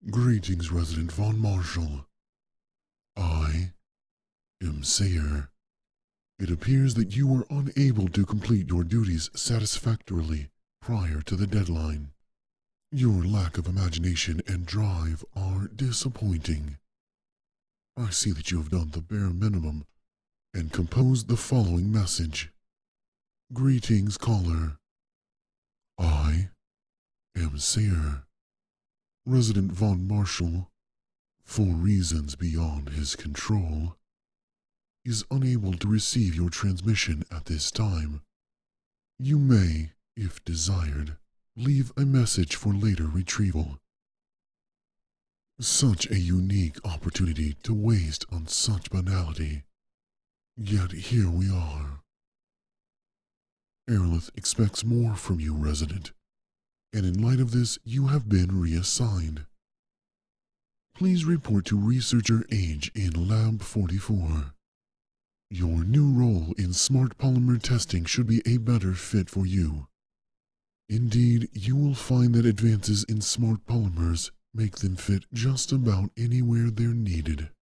Greetings, Resident Von Marshall. I am Sayer. It appears that you were unable to complete your duties satisfactorily prior to the deadline. Your lack of imagination and drive are disappointing. I see that you have done the bare minimum and composed the following message. Greetings, caller. I am Sayer. Resident Von Marshall, for reasons beyond his control, is unable to receive your transmission at this time. You may, if desired, leave a message for later retrieval. Such a unique opportunity to waste on such banality. Yet here we are. Aerolith expects more from you, Resident, and in light of this, you have been reassigned. Please report to Researcher Age in Lab 44. Your new role in smart polymer testing should be a better fit for you. Indeed, you will find that advances in smart polymers make them fit just about anywhere they're needed.